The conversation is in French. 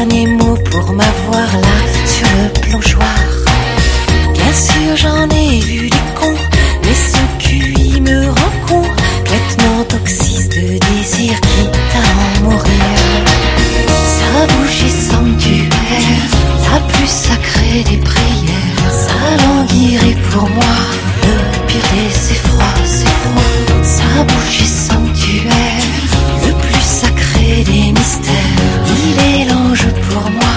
dernier mot pour m'avoir là sur le planchoir. Bien sûr j'en ai vu des cons, mais son cul il me rend con, complètement toxiste de désir quitte à en mourir. Sa bouche est sanctuaire, la plus sacrée des prières. Sa langue irait pour moi, le pire des effrois, c'est froid. Sa bouche est sanctuaire, le plus sacré des mystères. Il est l'ange pour moi,